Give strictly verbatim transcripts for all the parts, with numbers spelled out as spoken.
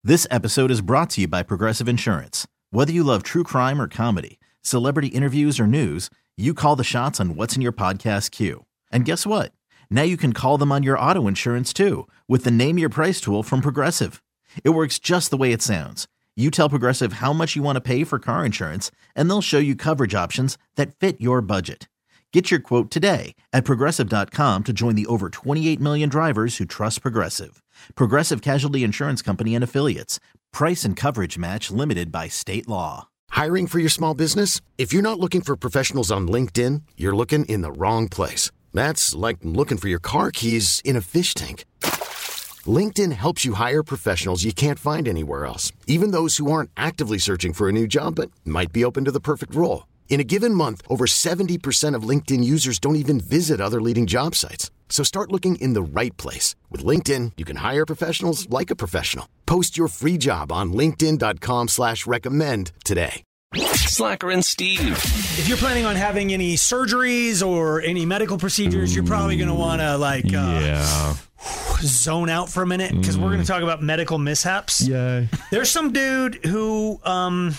This episode is brought to you by Progressive Insurance. Whether you love true crime or comedy, celebrity interviews or news, you call the shots on what's in your podcast queue. And guess what? Now you can call them on your auto insurance too with the Name Your Price tool from Progressive. It works just the way it sounds. You tell Progressive how much you want to pay for car insurance, and they'll show you coverage options that fit your budget. Get your quote today at Progressive dot com to join the over twenty-eight million drivers who trust Progressive. Progressive Casualty Insurance Company and Affiliates. Price and coverage match limited by state law. Hiring for your small business? If you're not looking for professionals on LinkedIn, you're looking in the wrong place. That's like looking for your car keys in a fish tank. LinkedIn helps you hire professionals you can't find anywhere else, even those who aren't actively searching for a new job but might be open to the perfect role. In a given month, over seventy percent of LinkedIn users don't even visit other leading job sites. So start looking in the right place. With LinkedIn, you can hire professionals like a professional. Post your free job on linkedin dot com slash recommend today. Slacker and Steve. If you're planning on having any surgeries or any medical procedures, you're probably going to want to like uh, yeah. zone out for a minute because mm. we're going to talk about medical mishaps. Yeah. There's some dude who... um.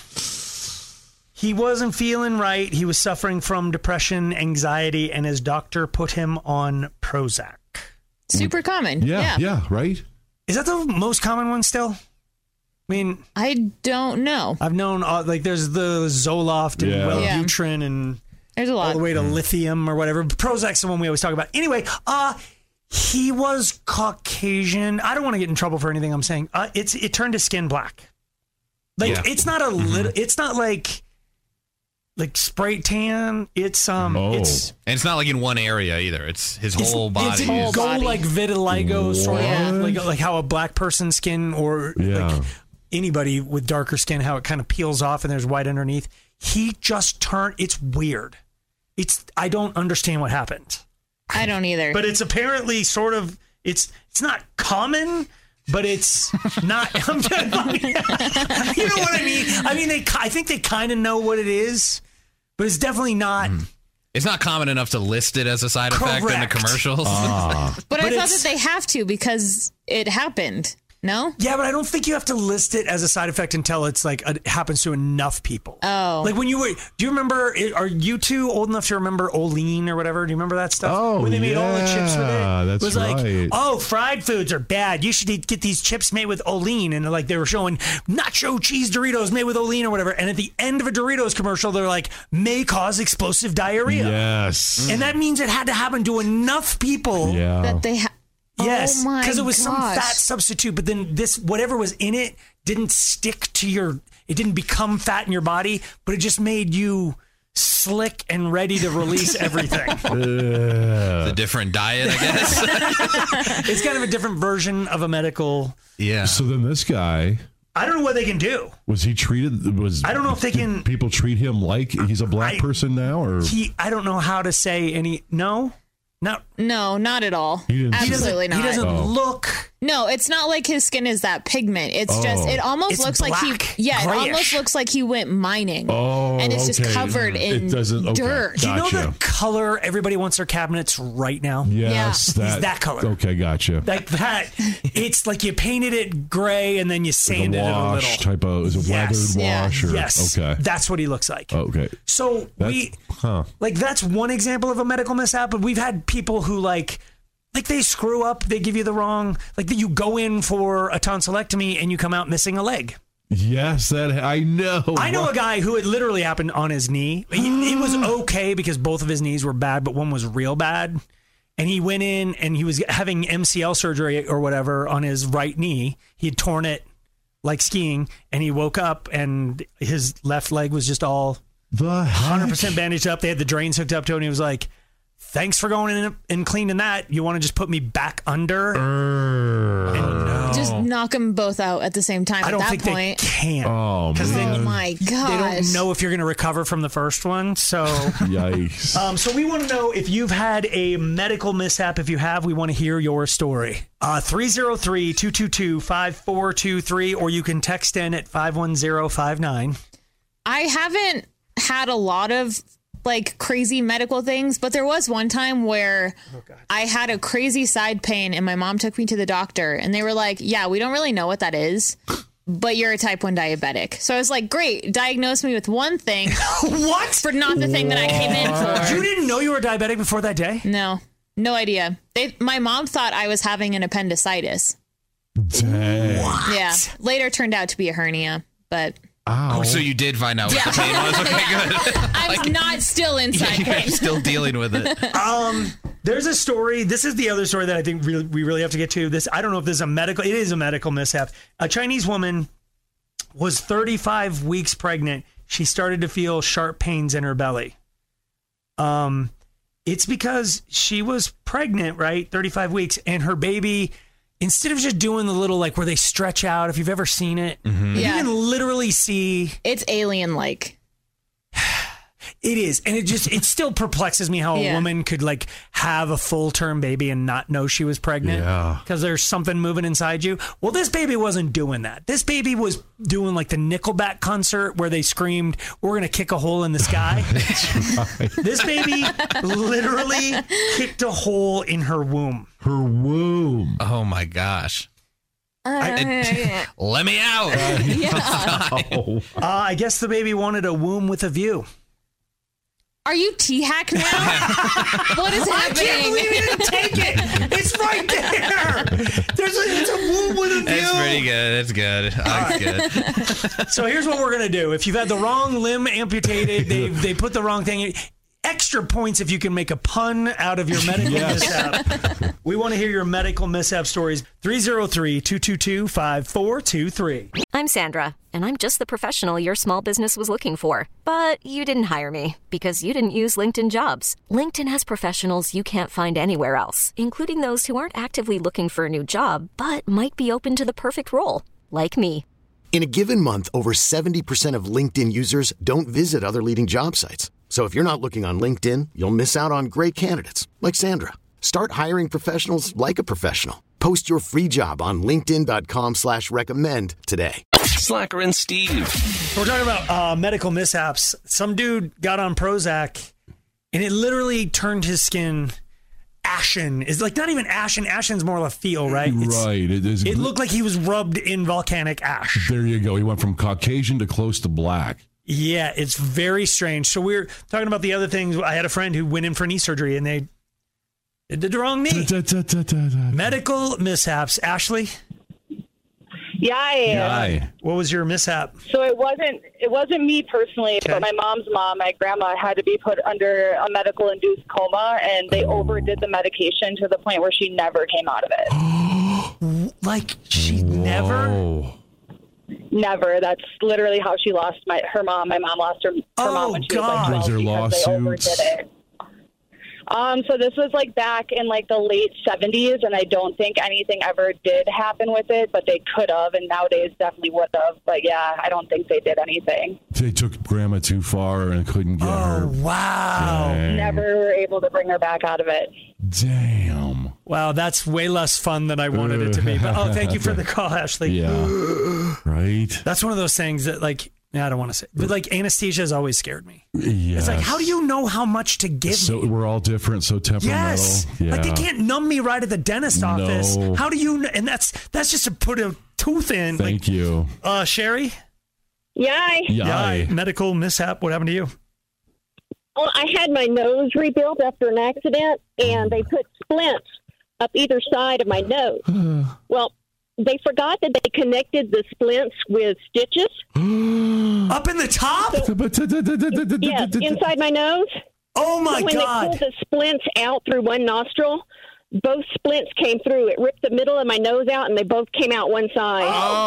He wasn't feeling right. He was suffering from depression, anxiety, and his doctor put him on Prozac. Super common. Yeah, yeah, yeah, right? Is that the most common one still? I mean... I don't know. I've known, uh, like, there's the Zoloft and yeah. Wellbutrin and there's a lot. all the way to mm. lithium or whatever. Prozac's the one we always talk about. Anyway, uh, he was Caucasian. I don't want to get in trouble for anything I'm saying. Uh, it's It turned his skin black. Like, yeah. it's not a little... Mm-hmm. It's not like... Like spray tan, it's um, oh. it's and it's not like in one area either. It's his it's, whole body. It's whole go body. Like vitiligo, sort yeah. of like like how a black person's skin or yeah. like anybody with darker skin, how it kind of peels off and there's white underneath. He just turned. It's weird. It's I don't understand what happened. I don't either. But it's apparently sort of it's it's not common. But it's not. I'm just, you know what I mean? I mean, they. I think they kind of know what it is, but it's definitely not. Mm. It's not common enough to list it as a side Correct. effect in the commercials. Ah. but, but I thought that they have to because it happened. No? Yeah, but I don't think you have to list it as a side effect until it's like it happens to enough people. Oh. Like when you were, do you remember, are you two old enough to remember Olean or whatever? Do you remember that stuff? Oh, when they made yeah, all the chips with it? That's it was right. like, oh, fried foods are bad. You should eat, get these chips made with Olean. And like they were showing nacho cheese Doritos made with Olean or whatever. And at the end of a Doritos commercial, they're like, may cause explosive diarrhea. Yes. And that means it had to happen to enough people. Yeah. That they have. Yes, because oh it was gosh. some fat substitute, but then this, whatever was in it, didn't stick to your, it didn't become fat in your body, but it just made you slick and ready to release everything. It's a different diet, I guess. It's kind of a different version of a medical. Yeah. So then this guy... I don't know what they can do. Was he treated? Was I don't know if they can... People treat him like he's a black I, person now? Or he? I don't know how to say any... No? No, no, not at all. Absolutely he not. He doesn't oh. look. No, it's not like his skin is that pigment. It's oh. just it almost It's looks black, like he yeah, grayish. it almost looks like he went mining. Oh, and it's okay. just covered in it doesn't, okay. dirt. Do you know Gotcha. the color everybody wants their cabinets right now? Yes, Yeah. that, He's that color. Okay, gotcha. Like that. It's like you painted it gray and then you Like sanded a it a wash little. type of is a Yes. weathered Yeah. wash or Yes. okay. That's what he looks like. Okay. So That's, we huh. like that's one example of a medical mishap, but we've had people who like like they screw up, they give you the wrong like that you go in for a tonsillectomy and you come out missing a leg. Yes, that I know. I know a guy who it literally happened on his knee. He, it was okay because both of his knees were bad, but one was real bad. And he went in and he was having M C L surgery or whatever on his right knee. He had torn it like skiing, and he woke up and his left leg was just all the one hundred percent bandaged up. They had the drains hooked up to it, and he was like, thanks for going in and cleaning that. You want to just put me back under? Uh, and no. Just knock them both out at the same time I at don't that think point. they can. Oh, Because man. then Oh my gosh. they don't know if you're going to recover from the first one. So, Yikes. um, so we want to know if you've had a medical mishap. If you have, we want to hear your story. Uh, three oh three, two two two, five four two three, or you can text in at five one zero five nine. I haven't had a lot of like crazy medical things, but there was one time where oh, I had a crazy side pain and my mom took me to the doctor and they were like, yeah, we don't really know what that is, but you're a type one diabetic. So I was like, great, diagnose me with one thing. What? For not the thing that I came in for. You didn't know you were diabetic before that day? No, no idea. They, my mom thought I was having an appendicitis. Dang. What? Yeah. Later turned out to be a hernia, but... Ow. Oh, so you did find out what Yeah. the pain was? Okay, good. I'm Like, not still inside you're pain. still dealing with it. Um, there's a story. This is the other story that I think really, we really have to get to. This I don't know if this is a medical. It is a medical mishap. A Chinese woman was thirty-five weeks pregnant. She started to feel sharp pains in her belly. Um, it's because she was pregnant, right? thirty-five weeks, and her baby. Instead of just doing the little like where they stretch out, if you've ever seen it, Mm-hmm. like, Yeah. you can literally see. It's alien-like. It is. And it just, it still perplexes me how a Yeah. woman could like have a full term baby and not know she was pregnant. Yeah. Because there's something moving inside you. Well, this baby wasn't doing that. This baby was doing like the Nickelback concert where they screamed, "We're going to kick a hole in the sky." This baby literally kicked a hole in her womb. Her womb. Oh my gosh. Uh, It- let me out. Oh. Uh, I guess the baby wanted a womb with a view. Are you T-hack now? What is I can't happening? believe you didn't take it. It's right there. There's a, it's a womb with a view. That's pretty good. That's good. That's good. So here's what we're gonna do. If you've had the wrong limb amputated, they they put the wrong thing in. Extra points if you can make a pun out of your medical Yes. mishap. We want to hear your medical mishap stories. three oh three, two two two, five four two three. I'm Sandra, and I'm just the professional your small business was looking for. But you didn't hire me because you didn't use LinkedIn Jobs. LinkedIn has professionals you can't find anywhere else, including those who aren't actively looking for a new job, but might be open to the perfect role, like me. In a given month, over seventy percent of LinkedIn users don't visit other leading job sites. So if you're not looking on LinkedIn, you'll miss out on great candidates like Sandra. Start hiring professionals like a professional. Post your free job on linkedin dot com slash recommend today. Slacker and Steve. We're talking about uh, medical mishaps. Some dude got on Prozac, and it literally turned his skin ashen. It's like not even ashen. Ashen's more of a feel, right? It's, Right. It, is, It looked like he was rubbed in volcanic ash. There you go. He went from Caucasian to close to black. Yeah, it's very strange. So we we're talking about the other things. I had a friend who went in for knee surgery, and they did the wrong knee. Da, da, da, da, da. Medical mishaps. Ashley, Yeah, I am. Aye. what was your mishap? So it wasn't it wasn't me personally, Okay. but my mom's mom, my grandma, had to be put under a medical induced coma, and they overdid the medication to the point where she never came out of it. Like she never. Whoa. Never. That's literally how she lost my her mom. My mom lost her, her Oh, mom when she God. was Was there like twelve because they overdid lawsuits? it. Um, so this was like back in like the late seventies, and I don't think anything ever did happen with it, but they could have, and nowadays definitely would have. But yeah, I don't think they did anything. They took grandma too far and couldn't get Oh her. wow! Dang. Never were able to bring her back out of it. Damn. Wow, that's way less fun than I wanted it to be. But oh, thank you for the call, Ashley. Yeah. Right? That's one of those things that like yeah, I don't want to say, but like anesthesia has always scared me. Yes. It's like, how do you know how much to give So me? we're all different, so temperamental. Yes, Yeah. like they can't numb me right at the dentist office. No. How do you? kn- And that's that's just to put a tooth in. Thank like, you. uh, Sherry, Yeah, Yeah. medical mishap. What happened to you? Well, I had my nose rebuilt after an accident, and they put splints up either side of my nose. Well, they forgot that they connected the splints with stitches. Up in the top? Yes, inside my nose. Oh my So when God! they pulled the splints out through one nostril, both splints came through. It ripped the middle of my nose out, and they both came out one side.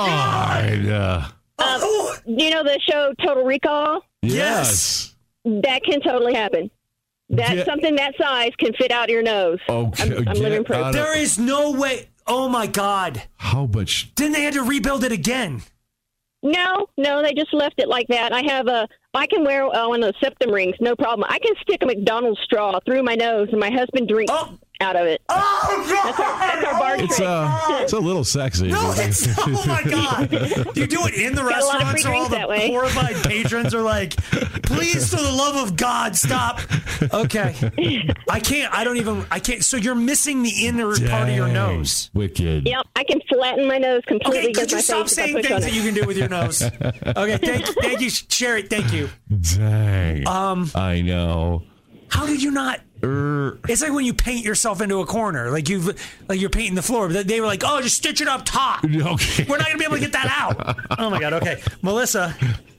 Oh, uh, Oh, You know the show Total Recall? yes. That can totally happen. That Get- something that size can fit out your nose. Okay. I'm, I'm get living proof. out of- there is no way. Oh my God! How much? Then they had to rebuild it again. No, no, they just left it like that. I have a, I can wear uh, one of those septum rings, no problem. I can stick a McDonald's straw through my nose, and my husband drinks Oh. out of it. Oh, God! That's our, that's our bar It's trick. uh, it's a little sexy. No, it's oh my God! Do you do it in the Got a lot of restaurant free so all drinks the that way. horrified patrons are like, "Please, for the love of God, stop." Okay, I can't. I don't even. I can't. So you're missing the inner part of your Dang. nose. Wicked. Yep, I can flatten my nose completely Okay, against could you my stop face if I saying push things on that it. you can do with your nose? Okay, thank, thank you, Sherry. Thank you. Dang. Um, I know. How did you not? Er, It's like when you paint yourself into a corner, like you've, like you're painting the floor. But they were like, "Oh, just stitch it up top. okay. We're not gonna be able to get that out." Oh my God. Okay, Melissa.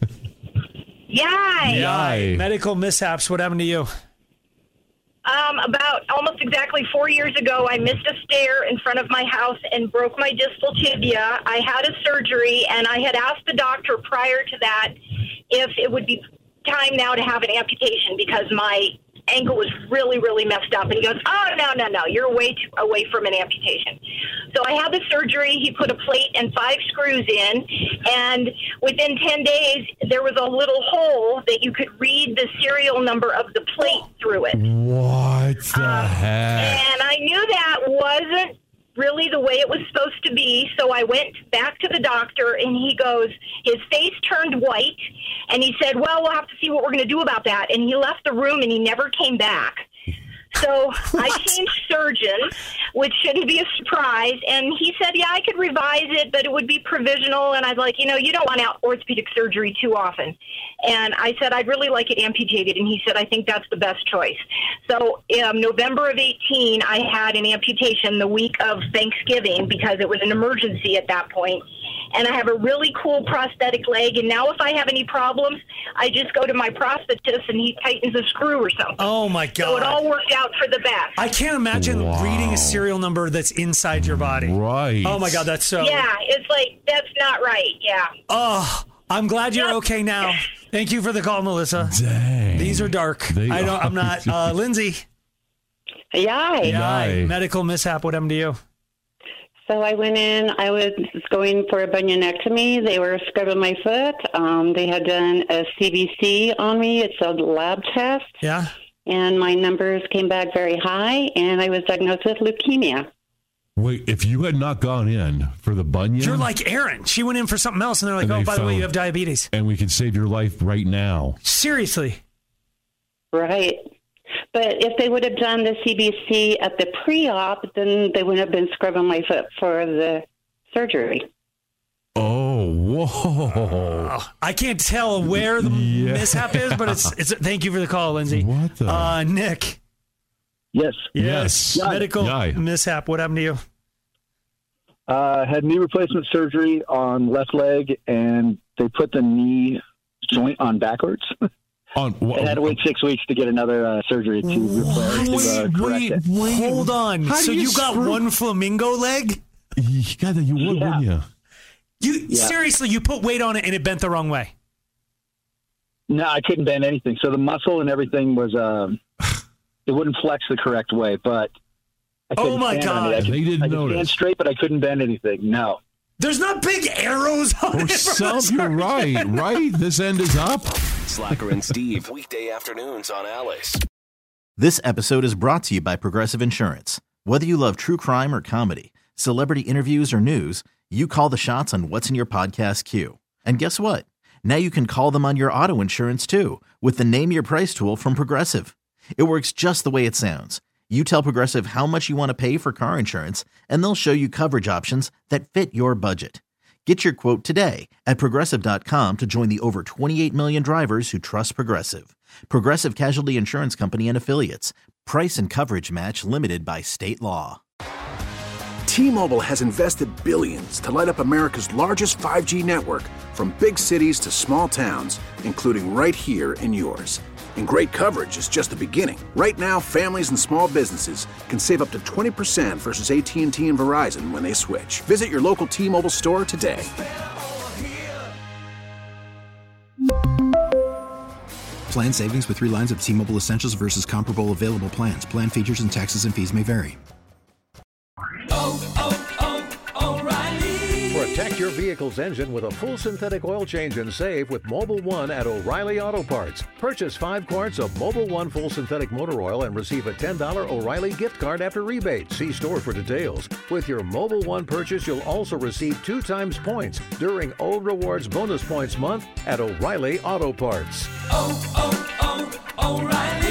Yay! Yay. Medical mishaps. What happened to you? Um, about almost exactly four years ago, I missed a stair in front of my house and broke my distal tibia. I had a surgery, and I had asked the doctor prior to that if it would be time now to have an amputation because my ankle was really, really messed up. And he goes, "Oh, no, no, no, you're way too away from an amputation." So I had the surgery. He put a plate and five screws in, and within ten days, there was a little hole that you could read the serial number of the plate through it. What the Um, heck? And I knew that wasn't really the way it was supposed to be, so I went back to the doctor, and he goes, his face turned white, and he said, "Well, we'll have to see what we're going to do about that." And he left the room, and he never came back. So I changed surgeons, which shouldn't be a surprise. And he said, "Yeah, I could revise it, but it would be provisional." And I was like, "You know, you don't want out orthopedic surgery too often." And I said, "I'd really like it amputated." And he said, "I think that's the best choice." So um, November of eighteen, I had an amputation the week of Thanksgiving because it was an emergency at that point. And I have a really cool prosthetic leg. And now if I have any problems, I just go to my prosthetist and he tightens a screw or something. Oh my God! So it all worked out for the best. I can't imagine Wow. reading a serial number that's inside your body. Right. Oh my God, that's so. Yeah, it's like, that's not right. Yeah. Oh, I'm glad you're okay now. Thank you for the call, Melissa. Dang. These are dark. They I don't. I'm are. not. Uh, Lindsay. Yay. Yay. Medical mishap. What happened to you? So I went in, I was going for a bunionectomy. They were scrubbing my foot. Um, they had done a C B C on me. It's a lab test. Yeah. And my numbers came back very high, and I was diagnosed with leukemia. Wait, if you had not gone in for the bunion, You're like Aaron. She went in for something else, and they're like, And "Oh, they by the way, found- you have diabetes." and we could save your life right now. Seriously. Right. But if they would have done the C B C at the pre-op, then they wouldn't have been scrubbing my foot for the surgery. Oh, whoa. Oh, I can't tell where the Yeah. mishap is, but it's it's. Thank you for the call, Lindsay. What the? Uh, Nick. Yes. Yes. Medical Yay. mishap. What happened to you? Uh, had knee replacement surgery on left leg, and they put the knee joint on backwards. On, I had to wait six weeks to get another uh, surgery to replace to uh, correct Wait, it. wait, hold on. How do So you you, got screw- one flamingo leg? You got that. You would, Yeah. wouldn't you? You Yeah. seriously? You put weight on it and it bent the wrong way. No, I couldn't bend anything. So the muscle and everything was, um, it wouldn't flex the correct way, but I couldn't Oh my stand on it. God. I could, They didn't I could notice. stand straight, but I couldn't bend anything. No. There's not big arrows on Or it. from some, the you're right, right? This end is up. Slacker and Steve, weekday afternoons on Alice. This episode is brought to you by Progressive Insurance. Whether you love true crime or comedy, celebrity interviews or news, you call the shots on what's in your podcast queue. And guess what? Now you can call them on your auto insurance too with the Name Your Price tool from Progressive. It works just the way it sounds. You tell Progressive how much you want to pay for car insurance, and they'll show you coverage options that fit your budget. Get your quote today at Progressive dot com to join the over twenty-eight million drivers who trust Progressive. Progressive Casualty Insurance Company and Affiliates. Price and coverage match limited by state law. T-Mobile has invested billions to light up America's largest five G network, from big cities to small towns, including right here in yours. And great coverage is just the beginning. Right now, families and small businesses can save up to twenty percent versus A T and T and Verizon when they switch. Visit your local T-Mobile store today. Plan savings with three lines of T-Mobile Essentials versus comparable available plans. Plan features and taxes and fees may vary. Oh, oh, oh, O'Reilly. Protect your vehicle's engine with a full synthetic oil change and save with Mobil one at O'Reilly Auto Parts. Purchase five quarts of Mobil one full synthetic motor oil and receive a ten dollars O'Reilly gift card after rebate. See store for details. With your Mobil one purchase, you'll also receive two times points during O Rewards Bonus Points Month at O'Reilly Auto Parts. Oh, oh, oh, O'Reilly